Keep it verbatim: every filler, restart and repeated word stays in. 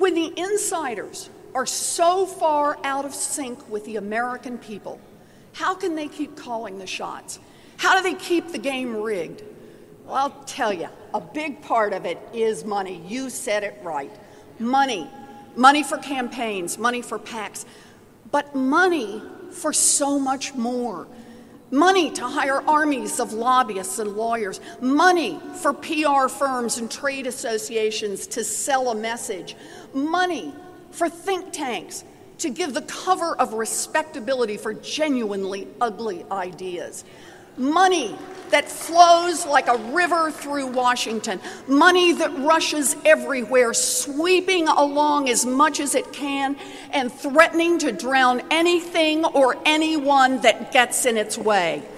When the insiders are so far out of sync with the American people, how can they keep calling the shots? How do they keep the game rigged? Well, I'll tell you, a big part of it is money. You said it right. Money. Money for campaigns, money for PACs, but money for so much more. Money to hire armies of lobbyists and lawyers. Money for P R firms and trade associations to sell a message. Money for think tanks to give the cover of respectability for genuinely ugly ideas. Money that flows like a river through Washington. Money that rushes everywhere, sweeping along as much as it can and threatening to drown anything or anyone that gets in its way.